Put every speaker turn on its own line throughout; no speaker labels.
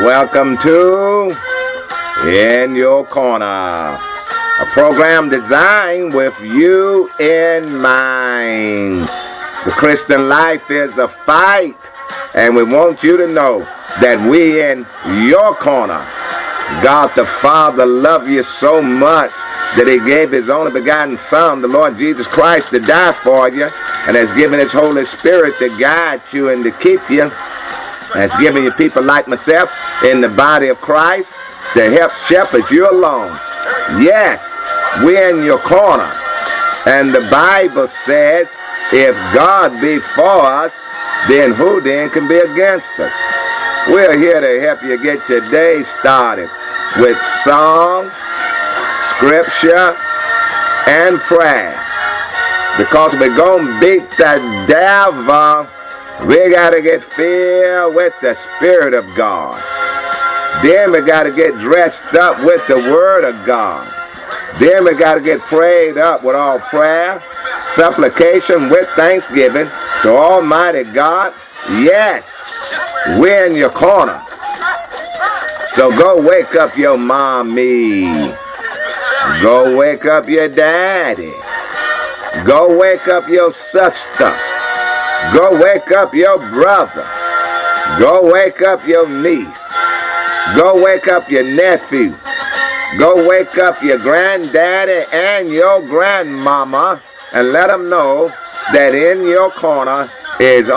Welcome to In Your Corner, a program designed with you in mind. The Christian life is a fight, and we want you to know that we in your corner. God the Father loved you so much that he gave his only begotten Son, the Lord Jesus Christ, to die for you, and has given his Holy Spirit to guide you and to keep you. Has given you people like myself in the body of Christ to help shepherd you along. Yes, we're in your corner. And the Bible says, if God be for us, then who then can be against us? We're here to help you get your day started with song, scripture, and prayer. Because we're going to beat the devil, we got to get filled with the Spirit of God. Then we got to get dressed up with the Word of God. Then we got to get prayed up with all prayer, supplication, with thanksgiving to Almighty God. Yes, we're in your corner. So go wake up your mommy. Go wake up your daddy. Go wake up your sister. Go wake up your brother. Go wake up your niece. Go wake up your nephew. Go wake up your granddaddy and your grandmama and let them know that In Your Corner is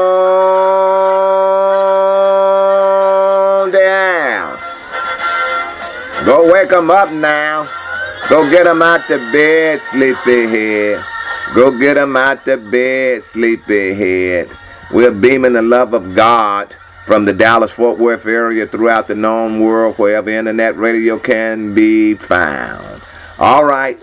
on the air. Go wake them up now. Go get them out the bed, sleepyhead. Go get them out the bed, sleepyhead. We're beaming the love of God from the Dallas-Fort Worth area throughout the known world, wherever internet radio can be found. All right.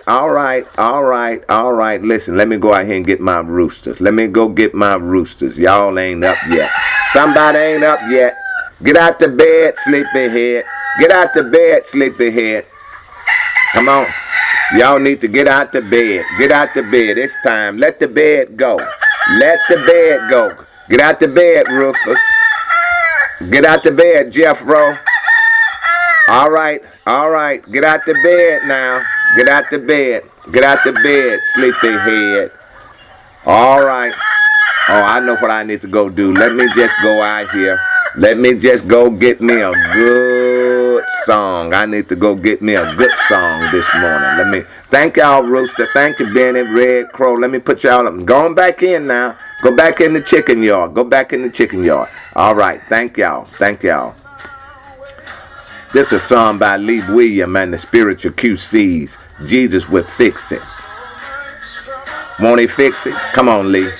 Listen, let me go out here and get my roosters. Let me go get my roosters. Y'all ain't up yet. Somebody ain't up yet. Get out the bed, sleepyhead. Get out the bed, sleepyhead. Come on. Y'all need to get out the bed. Get out the bed. It's time. Let the bed go. Let the bed go. Get out the bed, Rufus. Get out the bed, Jeffro. All right. Get out the bed now. Get out the bed. Get out the bed, sleepyhead. All right. Oh, I know what I need to go do. Let me just go out here. Let me just go get me a good song. I need to go get me a good song this morning. Let me thank y'all, Rooster. Thank you, Benny, Red Crow. Let me put y'all up. Going back in now. Go back in the chicken yard. Go back in the chicken yard. All right. Thank y'all. This is a song by Lee Williams and the Spiritual QCs. Jesus will fix it. Won't he fix it? Come on, Lee.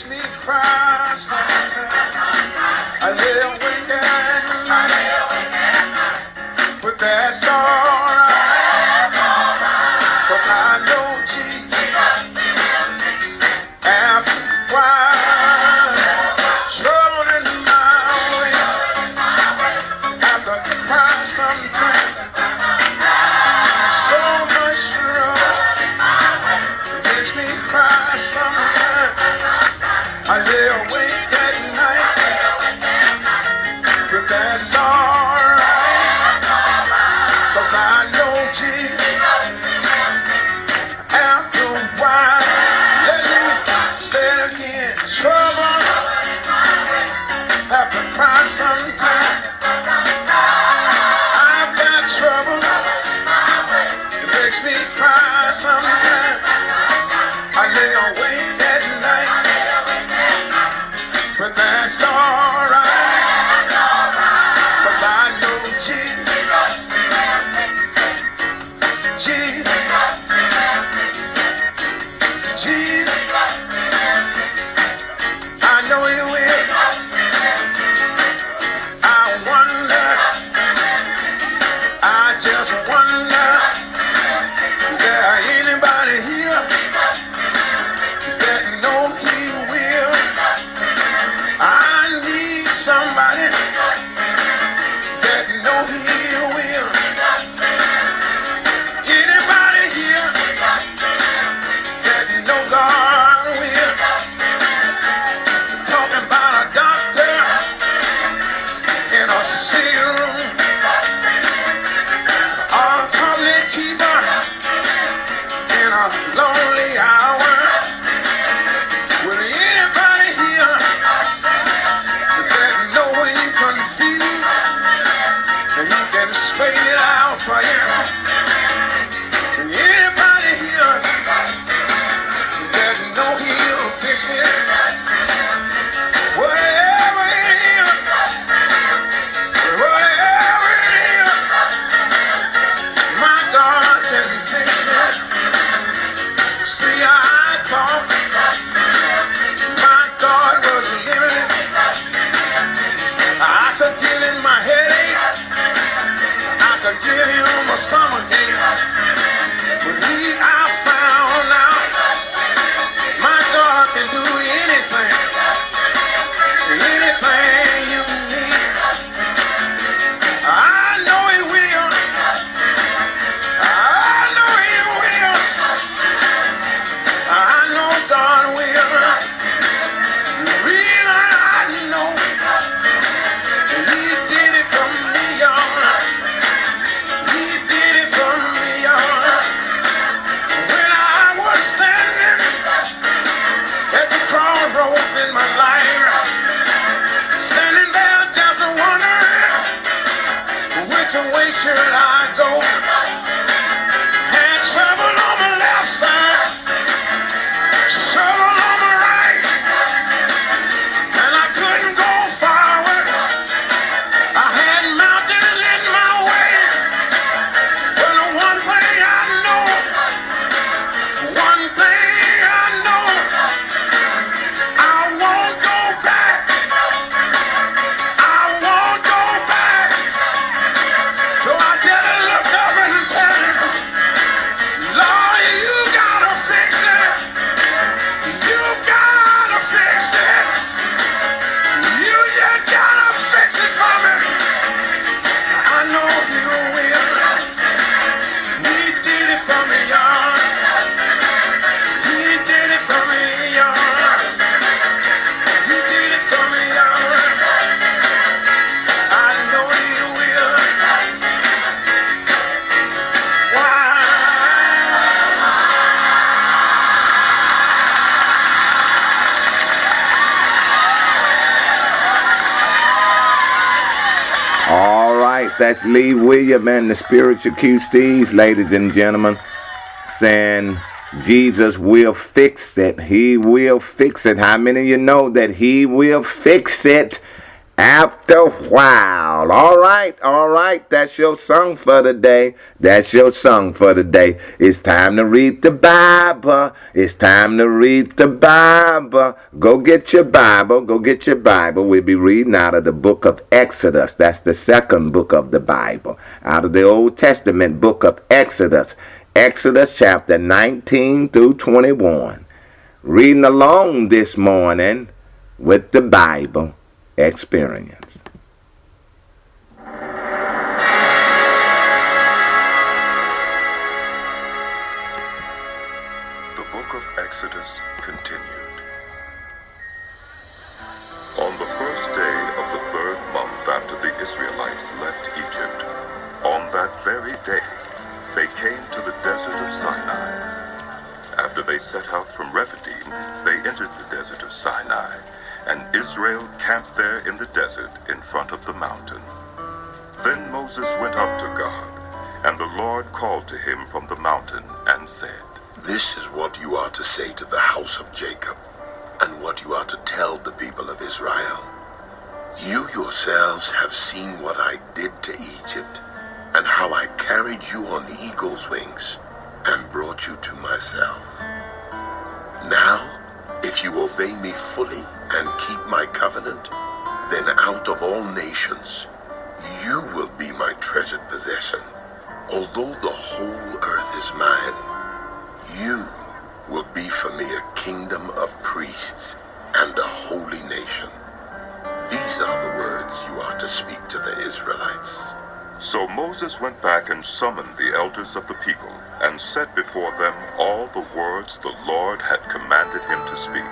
That's alright, 'cause I know Jesus, after a while, trouble in my way, after crying sometimes, so much trouble, it makes me cry sometimes. I lay awake at night, but that's alright. I know Jesus, after a while, let me say it again, trouble, have to cry sometime, I've got trouble, it makes me cry sometime, I lay awake at night, but that's alright, 'cause I know Jesus. Jesus, I know you will. I wonder, I just wonder, is there anybody a lonely hour. Will anybody here that know when you confused and he can straighten it out for you? Anybody here that know he'll fix it? Whatever it is, my God can fix it. See, I thought my God was limited. I could give him my headache, I could give him a stomach ache, but I found out my God can do anything, anything you need. I know he will. I know he will. I know God will. The reason I know he did it for me, y'all. He did it for me, y'all. When I was standing at the crossroads in my life, standing there just wondering which way should I go. Had trouble on my left side, trouble on my right, and I couldn't go forward. I had mountains in my way, but one thing I know, I won't go back. I won't go back. So I just looked up and tell him, Lord, you gotta fix it. You gotta fix it. You just gotta fix it for me. I know you will. He did it for me, y'all. He did it for me, y'all. He did it for me, y'all. I know he will. Why?
All right, that's Lee William and the Spiritual QCs, ladies and gentlemen, saying Jesus will fix it. He will fix it. How many of you know that he will fix it after a while? All right, that's your song for the day. That's your song for the day. It's time to read the Bible. It's time to read the Bible. Go get your Bible. Go get your Bible. We'll be reading out of the book of Exodus. That's the second book of the Bible. Out of the Old Testament book of Exodus. Exodus chapter 19 through 21. Reading along this morning with the Bible experience.
The book of Exodus continued. On the first day of the third month after the Israelites left Egypt, on that very day, they came to the desert of Sinai. After they set out from Rephidim, they entered the desert of Sinai, and Israel camped there in the desert in front of the mountain. Then Moses went up to God, and the Lord called to him from the mountain and said,
This is what you are to say to the house of Jacob, and what you are to tell the people of Israel. You yourselves have seen what I did to Egypt, and how I carried you on eagle's wings, and brought you to myself. Now, if you obey me fully and keep my covenant, then out of all nations, you will be my treasured possession. Although the whole earth is mine, you will be for me a kingdom of priests and a holy nation. These are the words you are to speak to the Israelites.
So Moses went back and summoned the elders of the people, and set before them all the words the Lord had commanded him to speak.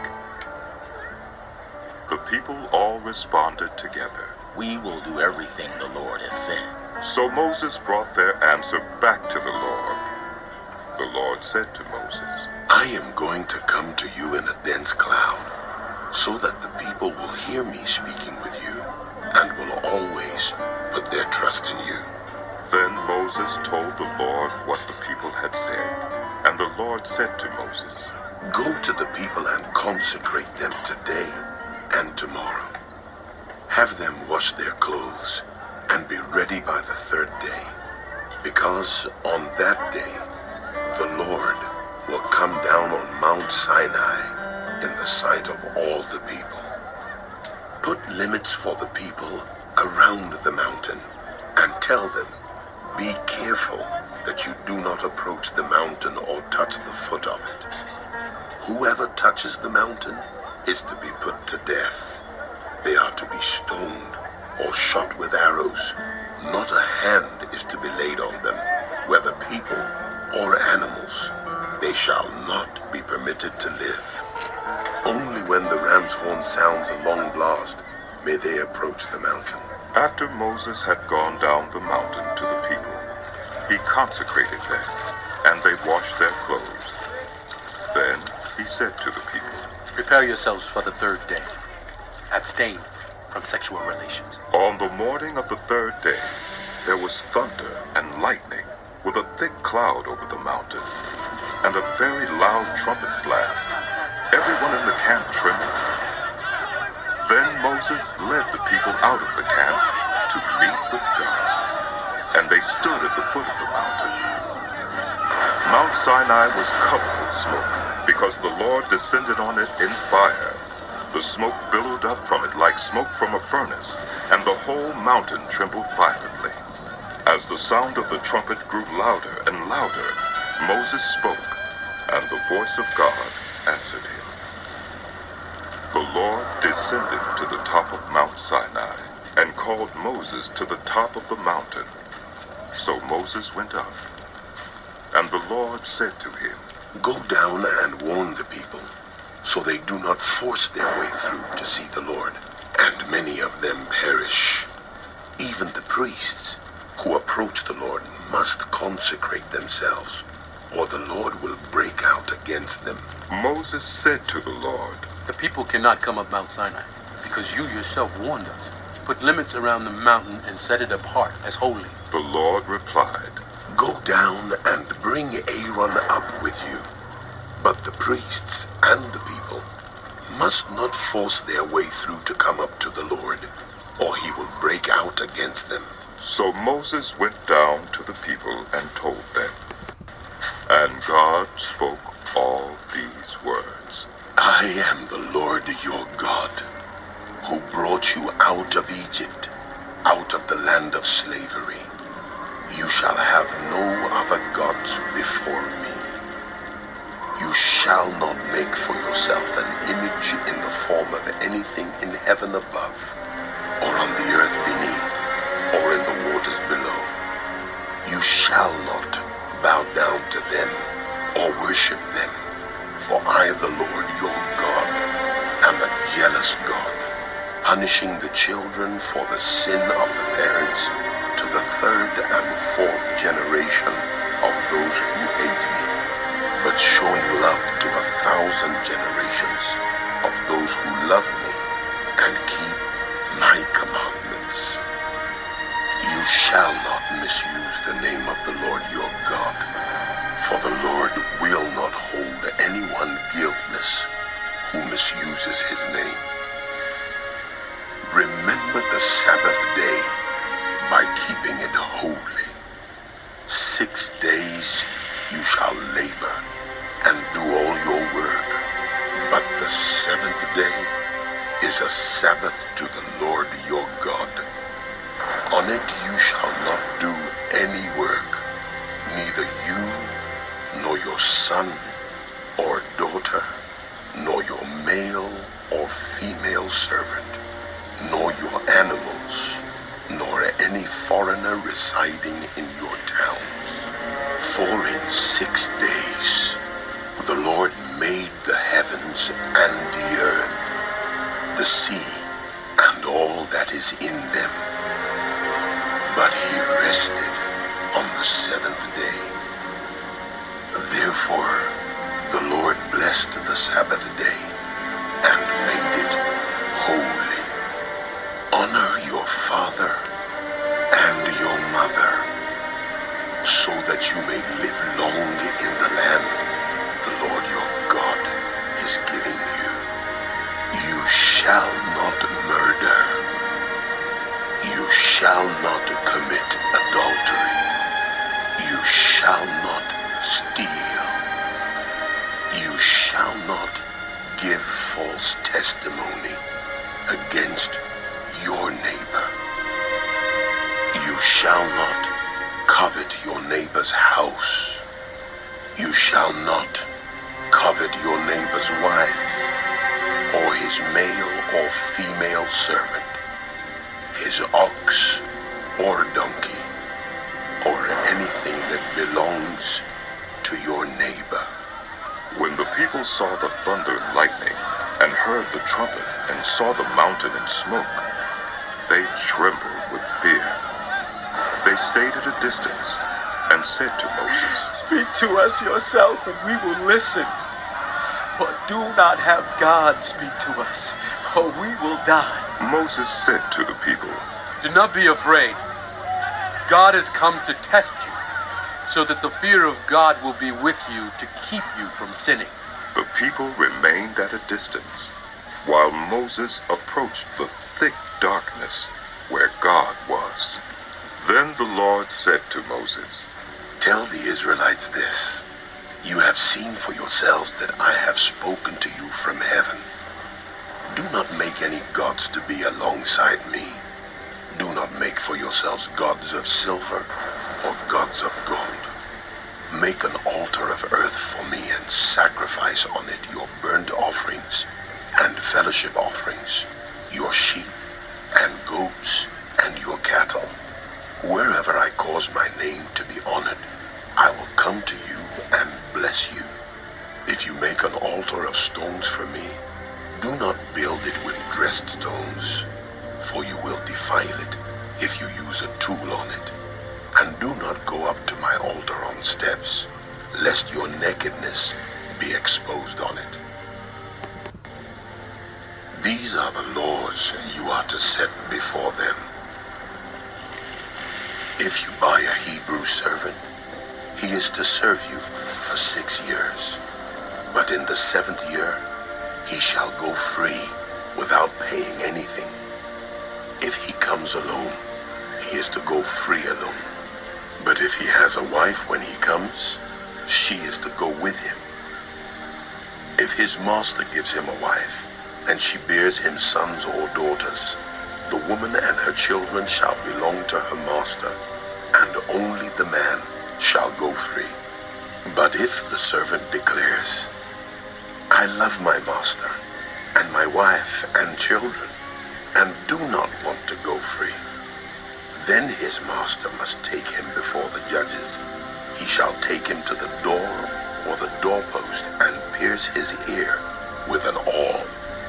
The people all responded together,
We will do everything the Lord has said.
So Moses brought their answer back to the Lord. The Lord Lord said to Moses,
I am going to come to you in a dense cloud, so that the people will hear me speaking with you, and will always put their trust in you.
Then Moses told the Lord what the people had said. And the Lord said to Moses,
Go to the people and consecrate them today and tomorrow. Have them wash their clothes and be ready by the third day, because on that day the Lord will come down on Mount Sinai in the sight of all the people. Put limits for the people around the mountain and tell them, be careful that you do not approach the mountain or touch the foot of it. Whoever touches the mountain is to be put to death. They are to be stoned or shot with arrows. Not a hand is to be laid on them, whether people or animals. They shall not be permitted to live. Only when the ram's horn sounds a long blast may they approach the mountain.
After Moses had gone down the mountain to the people, he consecrated them, and they washed their clothes. Then he said to the people,
Prepare yourselves for the third day. Abstain from sexual relations.
On the morning of the third day, there was thunder and lightning, with a thick cloud over the mountain, and a very loud trumpet blast. Everyone in the camp trembled. Then Moses led the people out of the camp to meet with God, and they stood at the foot of the mountain. Mount Sinai was covered with smoke, because the Lord descended on it in fire. The smoke billowed up from it like smoke from a furnace, and the whole mountain trembled violently. As the sound of the trumpet grew louder and louder, Moses spoke, and the voice of God answered him. The Lord descended to the top of Mount Sinai and called Moses to the top of the mountain. So Moses went up, and the Lord said to him,
Go down and warn the people, so they do not force their way through to see the Lord, and many of them perish. Even the priests who approach the Lord must consecrate themselves, or the Lord will break out against them.
Moses said to the Lord,
The people cannot come up Mount Sinai, because you yourself warned us. Put limits around the mountain and set it apart as holy.
The Lord replied,
Go down and bring Aaron up with you. But the priests and the people must not force their way through to come up to the Lord, or he will break out against them.
So Moses went down to the people and told them. And God spoke all these words.
I am the Lord your God, who brought you out of Egypt, out of the land of slavery. You shall have no other gods before me. You shall not make for yourself an image in the form of anything in heaven above, or on the earth beneath, or in the waters below. You shall not bow down to them or worship them, for I, the Lord your God, am a jealous God, punishing the children for the sin of the parents to the third and fourth generation of those who hate me, but showing love to 1,000 generations of those who love me and keep my commandments. You shall not misuse the name of the Lord your God, for the Lord will not hold anyone guiltless who misuses his name. Remember the Sabbath day by keeping it holy. 6 days you shall labor and do all your work, but the seventh day is a Sabbath to the Lord your God. On it you shall not do any work, neither you, nor your son or daughter, nor your male or female servant, nor your animals, nor any foreigner residing in your towns. For in 6 days the Lord made the heavens and the earth, the sea, and all that is in them. But he rested on the seventh day. Therefore, the Lord blessed the Sabbath day and made it holy. Honor your father and your mother, so that you may live long in the land the Lord your God is giving you. You shall not murder. You shall not commit adultery. You shall not steal. You shall not give false testimony against your neighbor. You shall not covet your neighbor's house. You shall not covet your neighbor's wife, or his male or female servant, his ox or donkey, or anything that belongs to your neighbor.
When the people saw the thunder and lightning, and heard the trumpet, and saw the mountain in smoke, they trembled with fear. They stayed at a distance and said to Moses,
Speak to us yourself, and we will listen. But do not have God speak to us, or we will die.
Moses said to the people,
Do not be afraid. God has come to test you, so that the fear of God will be with you to keep you from sinning.
The people remained at a distance, while Moses approached the thick darkness where God was. Then the Lord said to Moses,
Tell the Israelites this. You have seen for yourselves that I have spoken to you from heaven. Do not make any gods to be alongside me. Do not make for yourselves gods of silver or gods of gold. Make an altar of earth for me and sacrifice on it your burnt offerings and fellowship offerings, your sheep and goats and your cattle. Wherever I cause my name to be honored, I will come to you and bless you. If you make an altar of stones for me, do not build it with dressed stones, for you will defile it if you use a tool on it. And do not go up to my altar on steps, lest your nakedness be exposed on it. These are the laws you are to set before them. If you buy a Hebrew servant, he is to serve you for 6 years. But in the 7th year, he shall go free without paying anything. If he comes alone, he is to go free alone. But if he has a wife when he comes, she is to go with him. If his master gives him a wife, and she bears him sons or daughters, the woman and her children shall belong to her master, and only the man shall go free. But if the servant declares, I love my master, and my wife and children, and do not want to go free, then his master must take him before the judges. He shall take him to the door or the doorpost and pierce his ear with an awl.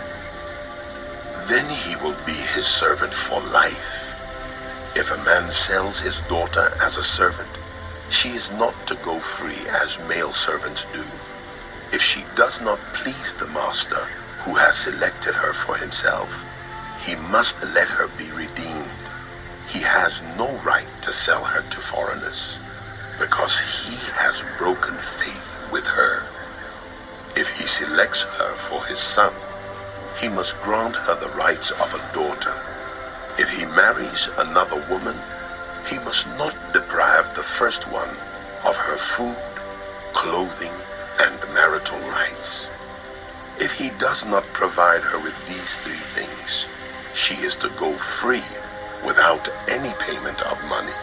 Then he will be his servant for life. If a man sells his daughter as a servant, she is not to go free as male servants do. If she does not please the master who has selected her for himself, he must let her be redeemed. He has no right to sell her to foreigners, because he has broken faith with her. If he selects her for his son, he must grant her the rights of a daughter. If he marries another woman, he must not deprive the first one of her food, clothing, and marital rights. If he does not provide her with these 3 things, she is to go free without any payment of money.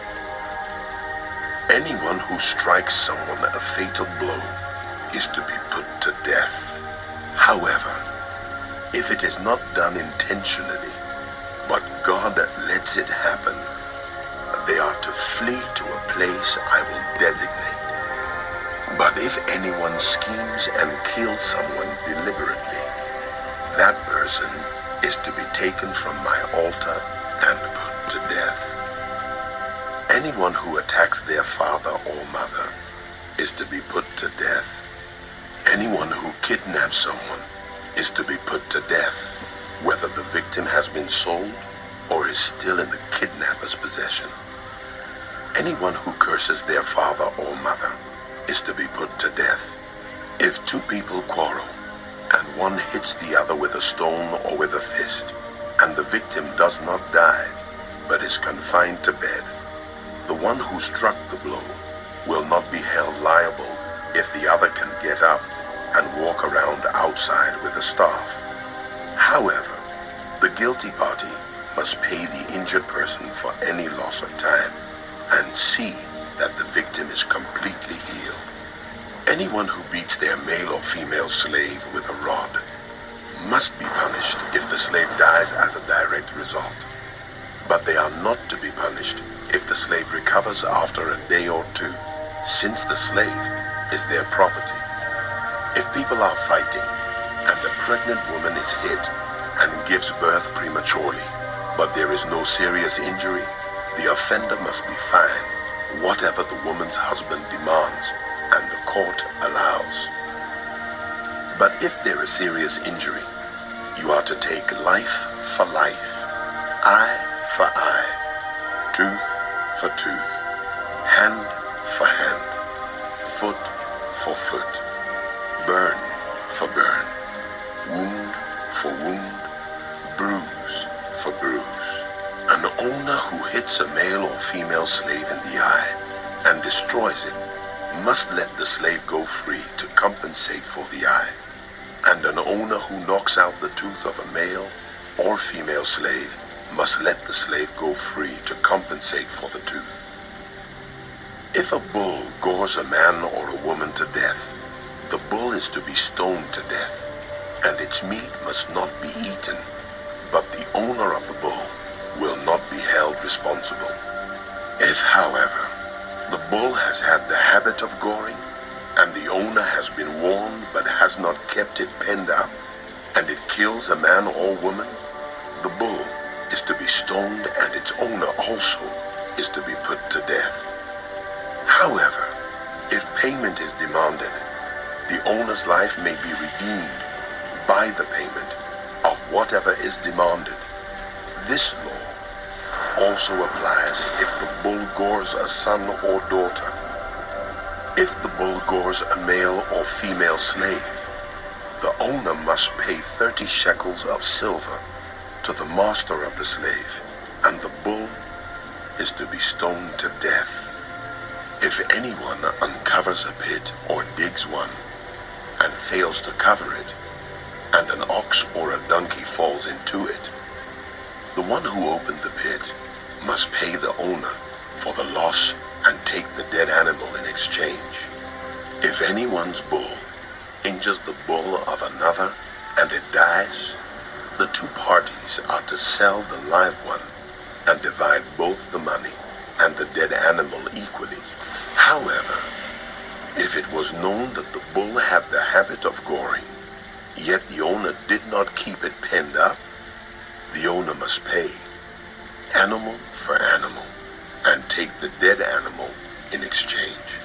Anyone who strikes someone a fatal blow is to be put to death. However, if it is not done intentionally, but God lets it happen, they are to flee to a place I will designate. But if anyone schemes and kills someone deliberately, that person is to be taken from my altar and put to death. Anyone who attacks their father or mother, is to be put to death. Anyone who kidnaps someone is to be put to death, whether the victim has been sold or is still in the kidnapper's possession. Anyone who curses their father or mother is to be put to death. If two people quarrel, and one hits the other with a stone or with a fist, and the victim does not die, but is confined to bed, the one who struck the blow will not be held liable if the other can get up and walk around outside with a staff. However, the guilty party must pay the injured person for any loss of time and see that the victim is completely healed. Anyone who beats their male or female slave with a rod must be punished if the slave dies as a direct result. But they are not to be punished if the slave recovers after a day or two, since the slave is their property. If people are fighting and a pregnant woman is hit and gives birth prematurely, but there is no serious injury, the offender must be fined whatever the woman's husband demands and the court allows. But if there is serious injury, you are to take life for life, eye for eye, tooth for tooth, hand for hand, foot for foot, burn for burn, wound for wound, bruise for bruise. An owner who hits a male or female slave in the eye and destroys it must let the slave go free to compensate for the eye, and an owner who knocks out the tooth of a male or female slave must let the slave go free to compensate for the tooth. If a bull gores a man or a woman to death, the bull is to be stoned to death, and its meat must not be eaten, but the owner of the bull will not be held responsible. If, however, the bull has had the habit of goring, and the owner has been warned but has not kept it penned up, and it kills a man or woman, the bull is to be stoned, and its owner also is to be put to death. However, if payment is demanded, the owner's life may be redeemed by the payment of whatever is demanded. This law also applies if the bull gores a son or daughter. If the bull gores a male or female slave, the owner must pay 30 shekels of silver to the master of the slave, and the bull is to be stoned to death. If anyone uncovers a pit or digs one and fails to cover it, and an ox or a donkey falls into it, the one who opened the pit must pay the owner for the loss and take the dead animal in exchange. If anyone's bull injures the bull of another and it dies, the two parties are to sell the live one and divide both the money and the dead animal equally. However, if it was known that the bull had the habit of goring, yet the owner did not keep it penned up, the owner must pay animal for animal and take the dead animal in exchange.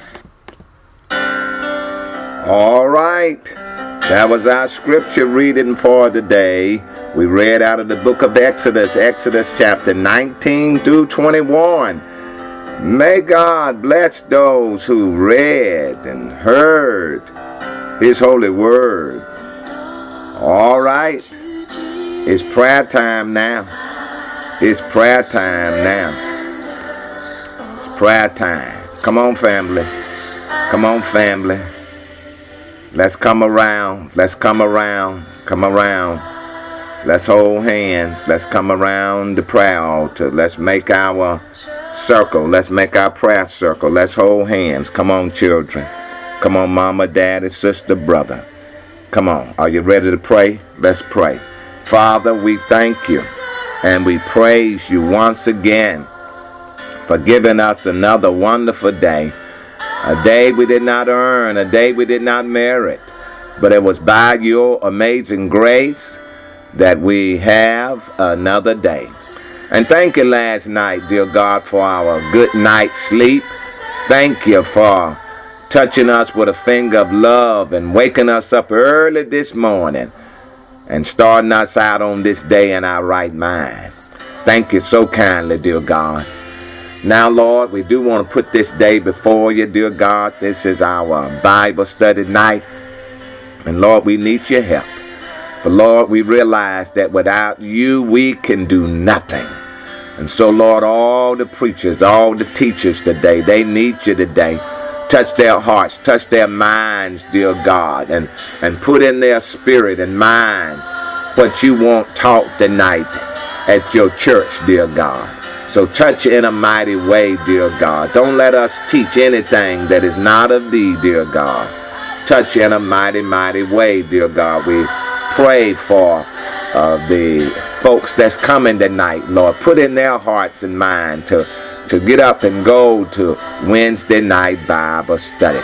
All right. That was our scripture reading for today. We read out of the book of Exodus, Exodus chapter 19 through 21. May God bless those who read and heard His holy word. All right. It's prayer time now. It's prayer time now. It's prayer time. Come on, family. Come on, family. Let's come around. Let's come around. Come around. Let's hold hands. Let's come around the prayer altar. Let's make our circle. Let's make our prayer circle. Let's hold hands. Come on, children. Come on, mama, daddy, sister, brother. Come on. Are you ready to pray? Let's pray. Father, we thank you and we praise you once again for giving us another wonderful day. A day we did not earn, a day we did not merit, but it was by your amazing grace that we have another day. And thank you last night, dear God, for our good night's sleep. Thank you for touching us with a finger of love and waking us up early this morning and starting us out on this day in our right minds. Thank you so kindly, dear God. Now, Lord, we do want to put this day before you, dear God. This is our Bible study night. And, Lord, we need your help. For, Lord, we realize that without you, we can do nothing. And so, Lord, all the preachers, all the teachers today, they need you today. Touch their hearts, touch their minds, dear God, and put in their spirit and mind what you want taught tonight at your church, dear God. So touch in a mighty way, dear God. Don't let us teach anything that is not of thee, dear God. Touch in a mighty, mighty way, dear God. We pray for the folks that's coming tonight, Lord. Put in their hearts and mind to get up and go to Wednesday night Bible study.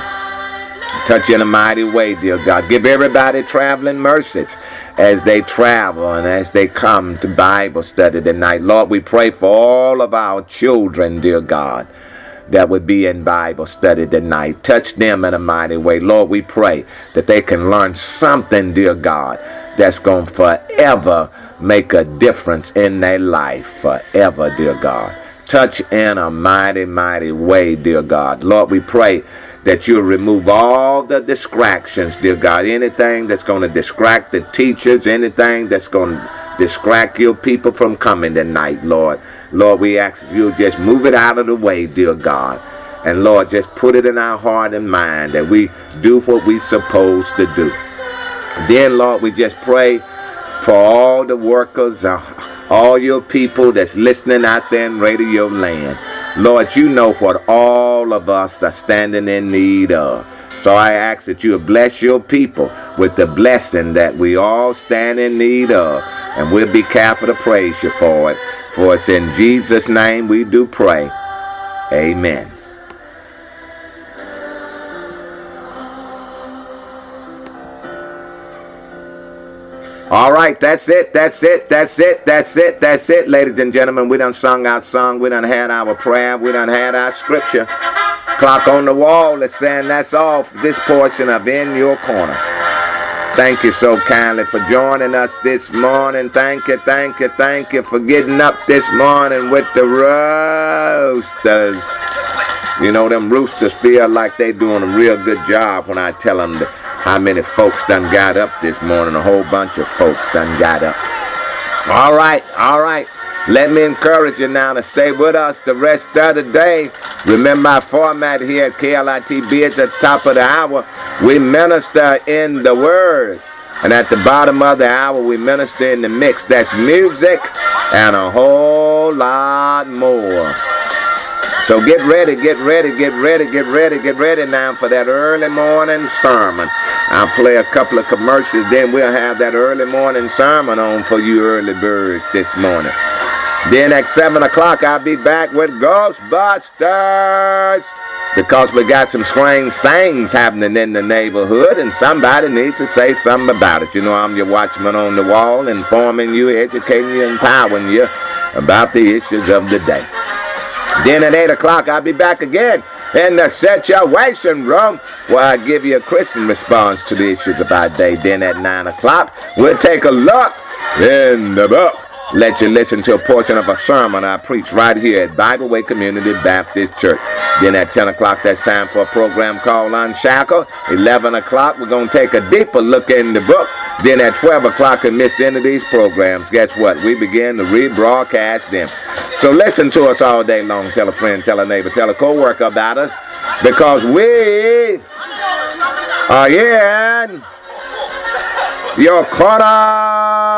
Touch in a mighty way, dear God. Give everybody traveling mercies as they travel and as they come to Bible study tonight. Lord, we pray for all of our children, dear God, that would be in Bible study tonight. Touch them in a mighty way. Lord, we pray that they can learn something, dear God, that's going to forever make a difference in their life. Forever, dear God. Touch in a mighty, mighty way, dear God. Lord, we pray that you'll remove all the distractions, dear God. Anything that's going to distract the teachers, anything that's going to distract your people from coming tonight, Lord. Lord, we ask you just move it out of the way, dear God. And Lord, just put it in our heart and mind that we do what we're supposed to do. Then, Lord, we just pray for all the workers, all your people that's listening out there in Radio Land. Lord, you know what all of us are standing in need of. So I ask that you bless your people with the blessing that we all stand in need of. And we'll be careful to praise you for it. For it's in Jesus' name we do pray. Amen. All right, that's it, ladies and gentlemen. We done sung our song, we done had our prayer, we done had our scripture. Clock on the wall is saying that's all for this portion of In Your Corner. Thank you so kindly for joining us this morning. Thank you for getting up this morning with the roosters. You know, them roosters feel like they doing a real good job when I tell them how many folks done got up this morning. A whole bunch of folks done got up. All right. Let me encourage you now to stay with us the rest of the day. Remember our format here at KLITB at the top of the hour. We minister in the Word. And at the bottom of the hour, we minister in the mix. That's music and a whole lot more. So get ready now for that early morning sermon. I'll play a couple of commercials, then we'll have that early morning sermon on for you early birds this morning. Then at 7 o'clock, I'll be back with Ghostbusters, because we got some strange things happening in the neighborhood, and somebody needs to say something about it. You know, I'm your watchman on the wall, informing you, educating you, empowering you about the issues of the day. Then at 8 o'clock, I'll be back again in the Situation Room, where I give you a Christian response to the issues of our day. Then at 9 o'clock, we'll take a look in the book. Let you listen to a portion of a sermon I preach right here at Bible Way Community Baptist Church. Then at 10 o'clock, that's time for a program called Unshackled. 11 o'clock, we're going to take a deeper look in the book. Then at 12 o'clock, and miss the end of these programs, guess what? We begin to rebroadcast them. So listen to us all day long. Tell a friend, tell a neighbor, tell a co-worker about us, because we are in your corner.